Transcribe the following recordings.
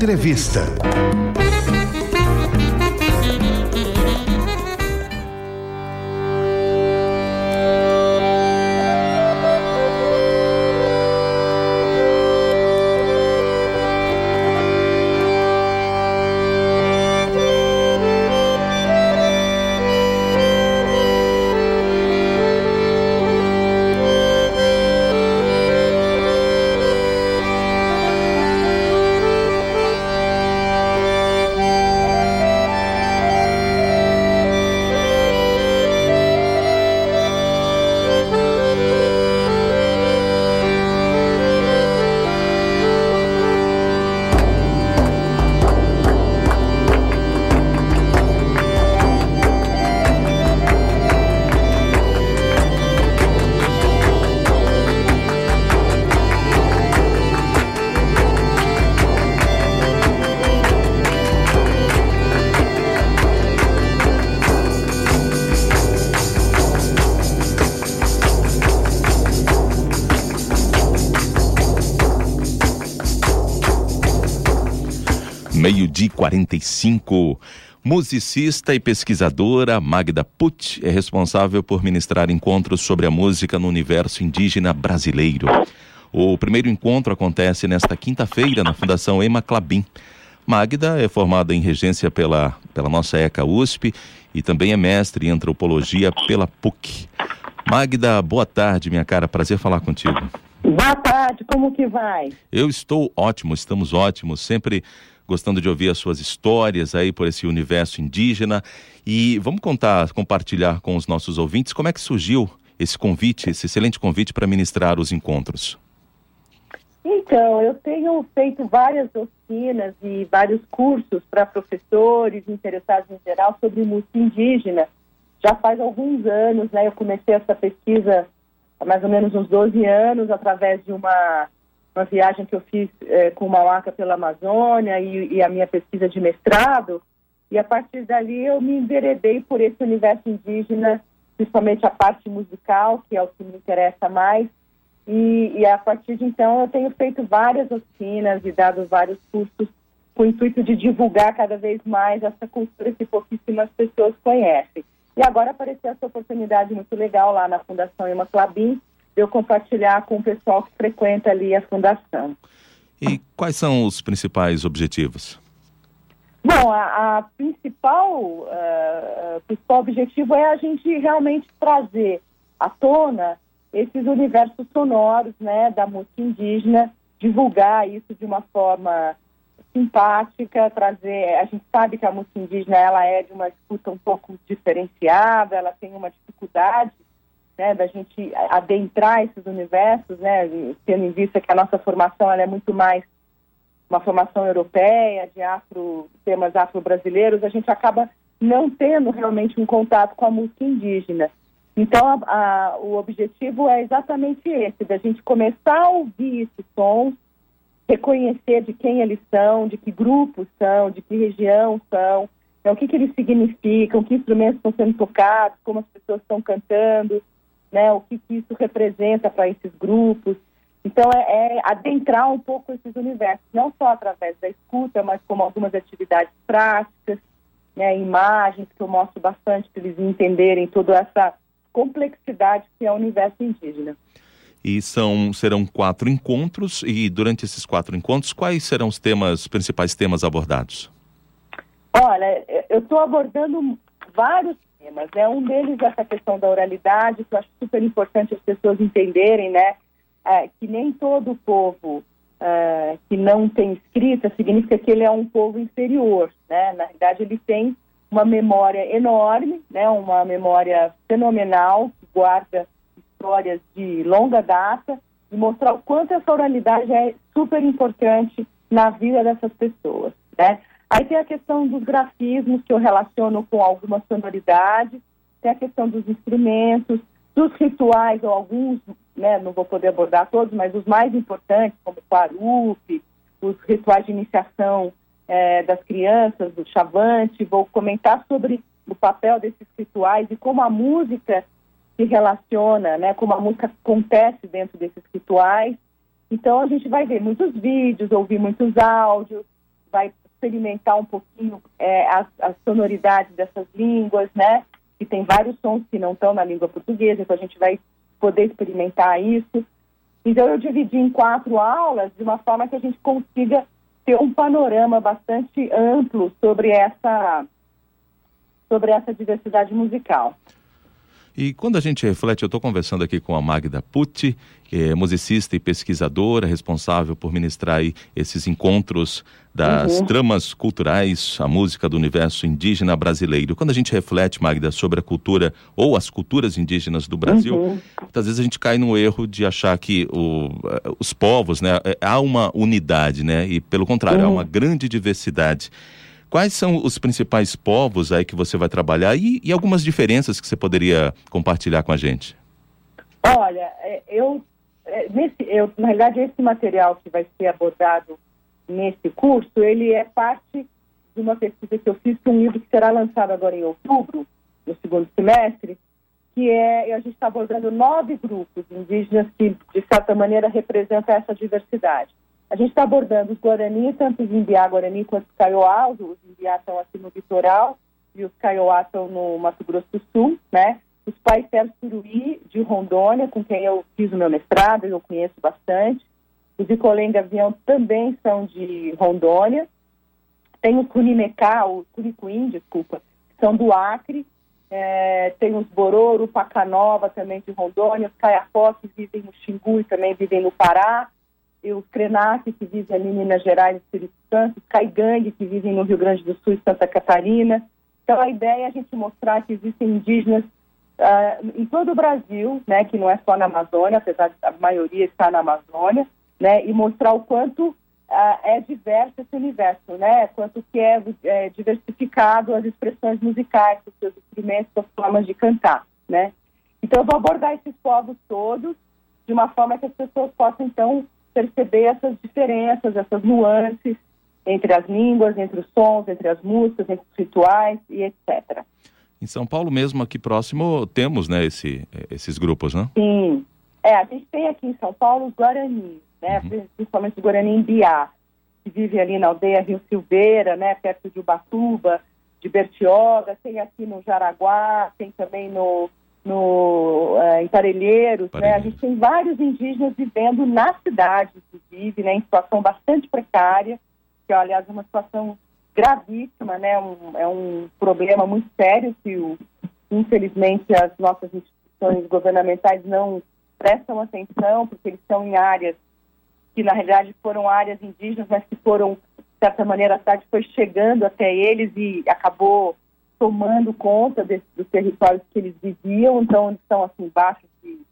Entrevista. Meio-dia e 45. Musicista e pesquisadora Magda Pucci é responsável por ministrar encontros sobre a música no universo indígena brasileiro. O primeiro encontro acontece nesta quinta-feira na Fundação Ema Klabin. Magda é formada em regência pela nossa ECA USP e também é mestre em antropologia pela PUC. Magda, boa tarde, minha cara. Prazer falar contigo. Boa tarde, como que vai? Eu estou ótimo, estamos ótimos, sempre gostando de ouvir as suas histórias aí por esse universo indígena. E vamos compartilhar com os nossos ouvintes como é que surgiu esse convite, esse excelente convite para ministrar os encontros. Então, eu tenho feito várias oficinas e vários cursos para professores interessados em geral sobre música indígena. Já faz alguns anos, né? Eu comecei essa pesquisa há mais ou menos uns 12 anos, através de uma viagem que eu fiz com uma Mauaca pela Amazônia e a minha pesquisa de mestrado, e a partir dali eu me enveredei por esse universo indígena, principalmente a parte musical, que é o que me interessa mais, e a partir de então eu tenho feito várias oficinas e dado vários cursos com o intuito de divulgar cada vez mais essa cultura que pouquíssimas pessoas conhecem. E agora apareceu essa oportunidade muito legal lá na Fundação Ema Klabin, eu compartilhar com o pessoal que frequenta ali a fundação. E quais são os principais objetivos? Bom, a principal objetivo é a gente realmente trazer à tona esses universos sonoros, né, da música indígena, divulgar isso de uma forma simpática, trazer. A gente sabe que a música indígena ela é de uma escuta um pouco diferenciada, ela tem uma dificuldade, né, da gente adentrar esses universos, né, tendo em vista que a nossa formação ela é muito mais uma formação europeia, de temas afro-brasileiros, a gente acaba não tendo realmente um contato com a música indígena. Então, o objetivo é exatamente esse, da gente começar a ouvir esses sons, reconhecer de quem eles são, de que grupos são, de que região são, então, o que eles significam, que instrumentos estão sendo tocados, como as pessoas estão cantando, né, o que isso representa para esses grupos. Então, é adentrar um pouco esses universos, não só através da escuta, mas como algumas atividades práticas, né, imagens que eu mostro bastante para eles entenderem toda essa complexidade que é o universo indígena. E serão 4 encontros, e durante esses 4 encontros, quais serão os principais temas abordados? Olha, eu estou abordando vários temas, né? Um deles é essa questão da oralidade, que eu acho super importante as pessoas entenderem, né? Que nem todo povo que não tem escrita significa que ele é um povo inferior, né? Na verdade, ele tem uma memória enorme, né? Uma memória fenomenal, que guarda histórias de longa data, e mostrar o quanto essa oralidade é super importante na vida dessas pessoas, né? Aí tem a questão dos grafismos, que eu relaciono com algumas sonoridades, tem a questão dos instrumentos, dos rituais, ou alguns, né, não vou poder abordar todos, mas os mais importantes, como o Quarupi, os rituais de iniciação das crianças, do Chavante. Vou comentar sobre o papel desses rituais e como a música se relaciona, né, como a música acontece dentro desses rituais. Então a gente vai ver muitos vídeos, ouvir muitos áudios, vai experimentar um pouquinho as sonoridades dessas línguas, né? Que tem vários sons que não estão na língua portuguesa, então a gente vai poder experimentar isso. Então eu dividi em 4 aulas de uma forma que a gente consiga ter um panorama bastante amplo sobre essa diversidade musical. E quando a gente reflete, eu estou conversando aqui com a Magda Pucci, musicista e pesquisadora, responsável por ministrar aí esses encontros das tramas culturais, a música do universo indígena brasileiro. Quando a gente reflete, Magda, sobre a cultura ou as culturas indígenas do Brasil, muitas vezes a gente cai no erro de achar que os povos, né, há uma unidade, né, e pelo contrário, há uma grande diversidade. Quais são os principais povos aí que você vai trabalhar e algumas diferenças que você poderia compartilhar com a gente? Olha, na realidade, esse material que vai ser abordado nesse curso, ele é parte de uma pesquisa que eu fiz para um livro que será lançado agora em outubro, no 2º semestre, que a gente está abordando 9 grupos indígenas que, de certa maneira, representam essa diversidade. A gente está abordando os Guarani, tanto os Imbiá-Guarani quanto os Kaiowá. Os Imbiá estão aqui no litoral e os Kaiowá estão no Mato Grosso do Sul, né? Os Paiter Suruí, de Rondônia, com quem eu fiz o meu mestrado e eu conheço bastante. Os Icolém Gavião também são de Rondônia. Tem os Cunimecá, os Curicuim, desculpa, que são do Acre. Tem os Bororo, Pacanova, também de Rondônia. Os Caiapó, que vivem no Xingu e também vivem no Pará. E os Krenak, que vivem ali em Minas Gerais e Espírito Santo, os Caigangue, que vivem no Rio Grande do Sul e Santa Catarina. Então, a ideia é a gente mostrar que existem indígenas em todo o Brasil, né, que não é só na Amazônia, apesar de a maioria estar na Amazônia, né, e mostrar o quanto é diverso esse universo, né, quanto que é diversificado as expressões musicais, os seus instrumentos, as formas de cantar, né. Então, eu vou abordar esses povos todos de uma forma que as pessoas possam, então, perceber essas diferenças, essas nuances entre as línguas, entre os sons, entre as músicas, entre os rituais e etc. Em São Paulo mesmo, aqui próximo, temos, né, esses grupos, né? Sim. A gente tem aqui em São Paulo os Guarani, né, principalmente os Guarani Imbiá, que vivem ali na aldeia Rio Silveira, né, perto de Ubatuba, de Bertioga, tem aqui no Jaraguá, tem também em Parelheiros, né? A gente tem vários indígenas vivendo na cidade, inclusive, né, em situação bastante precária, que, aliás, é uma situação gravíssima, né? É um problema muito sério que, infelizmente, as nossas instituições governamentais não prestam atenção, porque eles estão em áreas que, na realidade, foram áreas indígenas, mas que foram, de certa maneira, a cidade foi chegando até eles e acabou tomando conta dos territórios que eles viviam. Então eles estão assim embaixo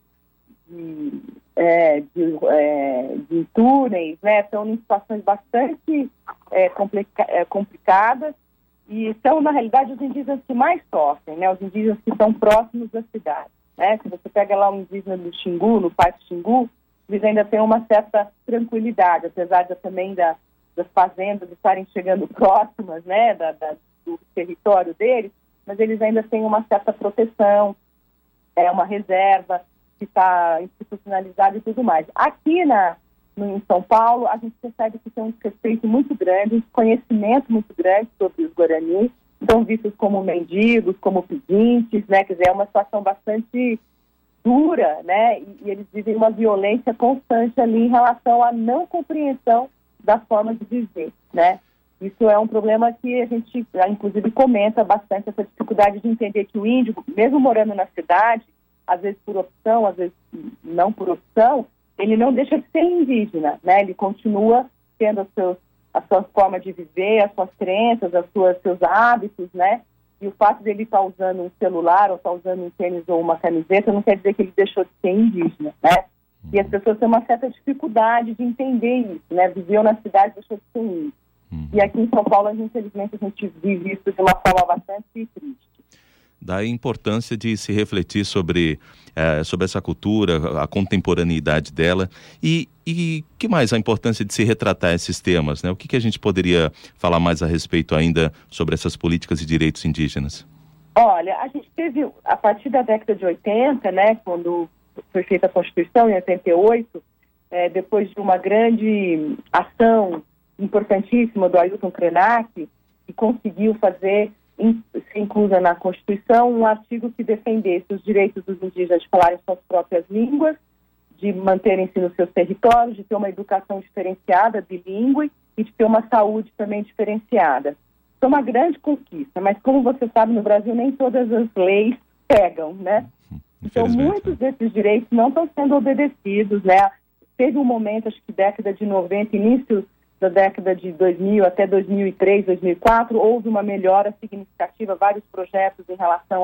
de túneis, né? Estão em situações bastante complicadas e são, na realidade, os indígenas que mais sofrem, né? Os indígenas que estão próximos da cidade, né? Se você pega lá um indígena do Xingu, no Parque Xingu, eles ainda têm uma certa tranquilidade, apesar também das fazendas estarem chegando próximas, né? Do território deles, mas eles ainda têm uma certa proteção, uma reserva que está institucionalizada e tudo mais. Aqui em São Paulo, a gente percebe que tem um desrespeito muito grande, um desconhecimento muito grande sobre os Guarani, são vistos como mendigos, como pedintes, né? Quer dizer, é uma situação bastante dura, né? E eles vivem uma violência constante ali em relação à não compreensão da forma de viver, né? Isso é um problema que a gente, inclusive, comenta bastante, essa dificuldade de entender que o índio, mesmo morando na cidade, às vezes por opção, às vezes não por opção, ele não deixa de ser indígena, né? Ele continua tendo as suas formas de viver, as suas crenças, seus hábitos, né? E o fato dele estar usando um celular, ou estar usando um tênis ou uma camiseta, não quer dizer que ele deixou de ser indígena, né? E as pessoas têm uma certa dificuldade de entender isso, né? Viveu na cidade, deixou de ser índio. E aqui em São Paulo, infelizmente, a gente vive isso de uma forma bastante triste. Da importância de se refletir sobre essa cultura, a contemporaneidade dela e que mais a importância de se retratar esses temas, né? O que a gente poderia falar mais a respeito ainda sobre essas políticas e direitos indígenas? Olha, a gente teve, a partir da década de 80, né, quando foi feita a Constituição, em 88, depois de uma grande ação importantíssima do Ailton Krenak, que conseguiu fazer, ser inclusa na Constituição, um artigo que defendesse os direitos dos indígenas de falarem suas próprias línguas, de manterem-se nos seus territórios, de ter uma educação diferenciada, bilíngue, e de ter uma saúde também diferenciada. Isso é uma grande conquista, mas como você sabe, no Brasil nem todas as leis pegam, né? Então, muitos desses direitos não estão sendo obedecidos, né? Teve um momento, acho que década de 90, início da década de 2000 até 2003, 2004, houve uma melhora significativa, vários projetos em relação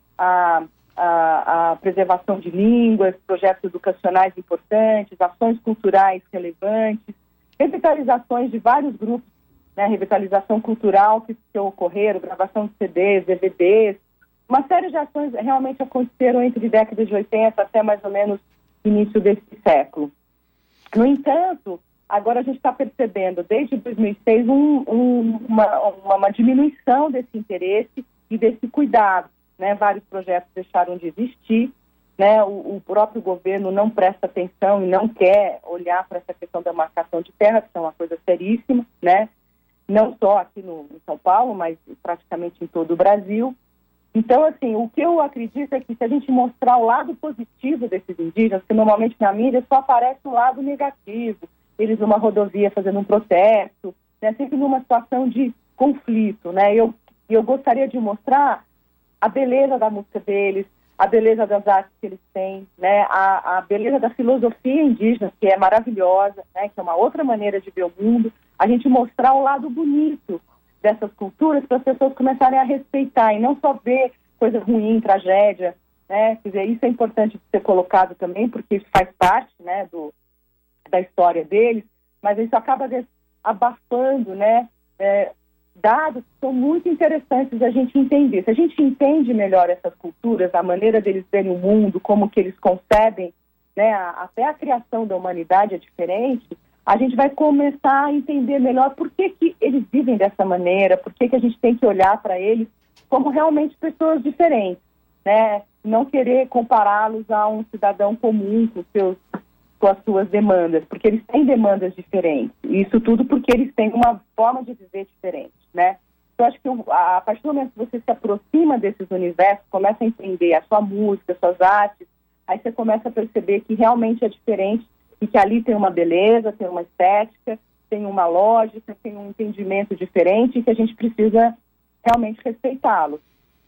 à preservação de línguas, projetos educacionais importantes, ações culturais relevantes, revitalizações de vários grupos, né? Revitalização cultural que ocorreram, gravação de CDs, DVDs, uma série de ações realmente aconteceram entre décadas de 80 até mais ou menos início desse século. No entanto, agora a gente está percebendo, desde 2006, uma diminuição desse interesse e desse cuidado, né? Vários projetos deixaram de existir, né? O próprio governo não presta atenção e não quer olhar para essa questão da marcação de terra, que é uma coisa seríssima, né? Não só aqui em São Paulo, mas praticamente em todo o Brasil. Então, assim, o que eu acredito é que se a gente mostrar o lado positivo desses indígenas, que normalmente na mídia só aparece o lado negativo, eles numa rodovia fazendo um protesto, né, sempre numa situação de conflito, né? Eu gostaria de mostrar a beleza da música deles, a beleza das artes que eles têm, né? A beleza da filosofia indígena, que é maravilhosa, né? Que é uma outra maneira de ver o mundo. A gente mostrar o lado bonito dessas culturas para as pessoas começarem a respeitar e não só ver coisa ruim, tragédia, né? Quer dizer, isso é importante ser colocado também, porque isso faz parte, né, da história deles, mas isso acaba abafando, né, dados que são muito interessantes a gente entender. Se a gente entende melhor essas culturas, a maneira deles verem o mundo, como que eles concebem, né, até a criação da humanidade é diferente, a gente vai começar a entender melhor por que eles vivem dessa maneira, por que a gente tem que olhar para eles como realmente pessoas diferentes, né? Não querer compará-los a um cidadão comum com as suas demandas, porque eles têm demandas diferentes. Isso tudo porque eles têm uma forma de viver diferente, né? Eu acho que a partir do momento que você se aproxima desses universos, começa a entender a sua música, as suas artes, aí você começa a perceber que realmente é diferente e que ali tem uma beleza, tem uma estética, tem uma lógica, tem um entendimento diferente e que a gente precisa realmente respeitá-lo.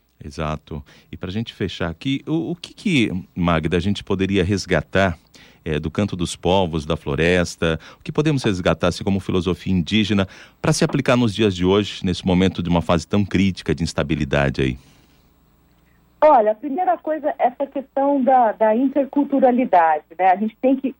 Exato. E para a gente fechar aqui, o que, Magda, a gente poderia resgatar do canto dos povos, da floresta, o que podemos resgatar assim, como filosofia indígena para se aplicar nos dias de hoje, nesse momento de uma fase tão crítica de instabilidade aí? Olha, a primeira coisa é essa questão da interculturalidade, né? A gente tem que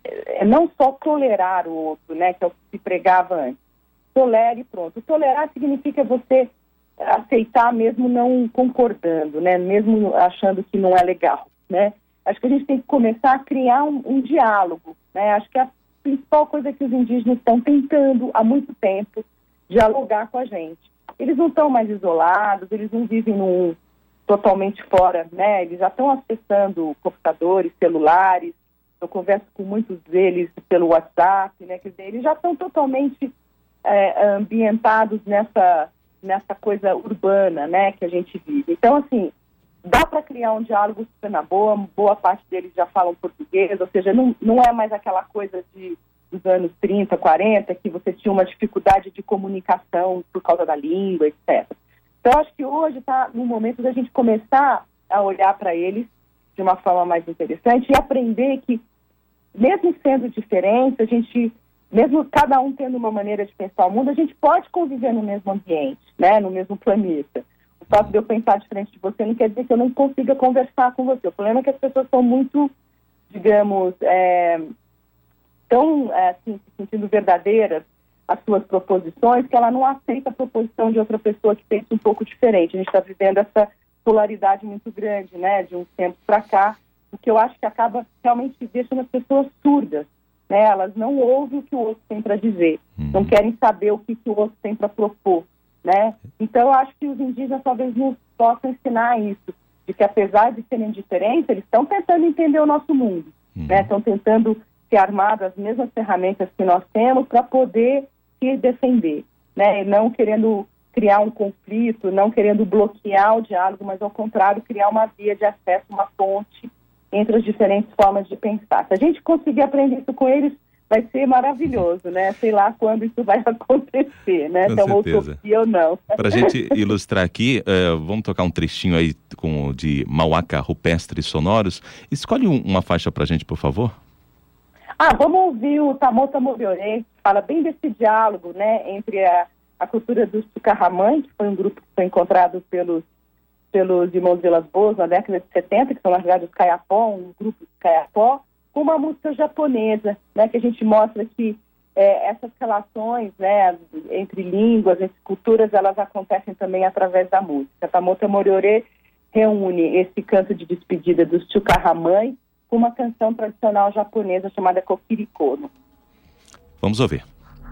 não só tolerar o outro, né, que é o que se pregava antes. Tolere e pronto. Tolerar significa você aceitar mesmo não concordando, né, mesmo achando que não é legal, né. Acho que a gente tem que começar a criar um diálogo, né. Acho que a principal coisa que os indígenas estão tentando há muito tempo dialogar com a gente. Eles não estão mais isolados, eles não vivem totalmente fora, né, eles já estão acessando computadores, celulares. Eu converso com muitos deles pelo WhatsApp, né? Quer dizer, eles já estão totalmente ambientados nessa coisa urbana, né, que a gente vive. Então, assim, dá para criar um diálogo super na boa parte deles já falam português, ou seja, não é mais aquela coisa dos anos 30, 40, que você tinha uma dificuldade de comunicação por causa da língua, etc. Então, acho que hoje está no momento da gente começar a olhar para eles de uma forma mais interessante e aprender que, mesmo sendo diferente, a gente, mesmo cada um tendo uma maneira de pensar o mundo, a gente pode conviver no mesmo ambiente, né, no mesmo planeta. O fato de eu pensar diferente de você não quer dizer que eu não consiga conversar com você. O problema é que as pessoas são muito, digamos, tão assim, se sentindo verdadeiras as suas proposições, que ela não aceita a proposição de outra pessoa que pensa um pouco diferente. A gente está vivendo essa polaridade muito grande, né, de uns tempos para cá, o que eu acho que acaba realmente deixando as pessoas surdas, né? Elas não ouvem o que o outro tem para dizer, não querem saber o que o outro tem para propor, né? Então eu acho que os indígenas talvez nos possam ensinar isso, de que apesar de serem diferentes, eles estão tentando entender o nosso mundo, né? Estão tentando se armar das mesmas ferramentas que nós temos para poder que defender, né? E não querendo criar um conflito, não querendo bloquear o diálogo, mas ao contrário, criar uma via de acesso, uma ponte entre as diferentes formas de pensar. Se a gente conseguir aprender isso com eles, vai ser maravilhoso, né? Sei lá quando isso vai acontecer, né? Com então, certeza. utopia ou não. Para a gente ilustrar aqui, vamos tocar um trechinho aí de Mauaca Rupestres Sonoros. Escolhe uma faixa para a gente, por favor. Vamos ouvir o Tamota Morioré, que fala bem desse diálogo, né? Entre a cultura dos Tucarramã, que foi um grupo que foi encontrado pelos irmãos Vilas Boas na década de 70, que são, na verdade, os Kayapó, um grupo de Kayapó, com uma música japonesa, né, que a gente mostra que essas relações, né, entre línguas, entre culturas, elas acontecem também através da música. Tamota Morioré reúne esse canto de despedida dos Tucarramã com uma canção tradicional japonesa chamada Kokirikono. Vamos ouvir.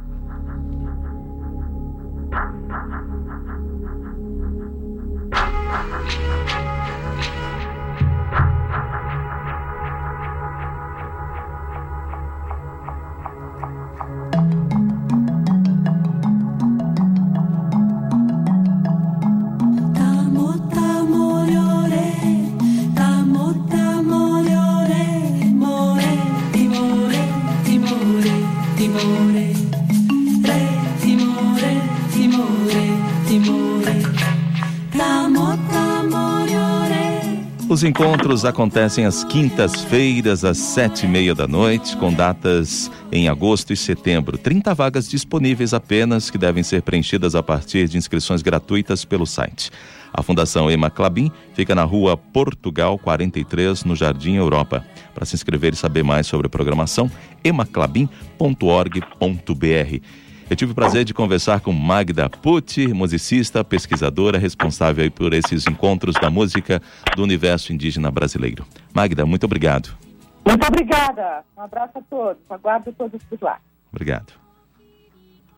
Os encontros acontecem às quintas-feiras, às 7h30 da noite, com datas em agosto e setembro. 30 vagas disponíveis apenas, que devem ser preenchidas a partir de inscrições gratuitas pelo site. A Fundação Ema Clabin fica na Rua Portugal 43, no Jardim Europa. Para se inscrever e saber mais sobre a programação, emaclabin.org.br. Eu tive o prazer de conversar com Magda Pucci, musicista, pesquisadora, responsável aí por esses encontros da música do universo indígena brasileiro. Magda, muito obrigado. Muito obrigada. Um abraço a todos. Aguardo todos por lá. Obrigado.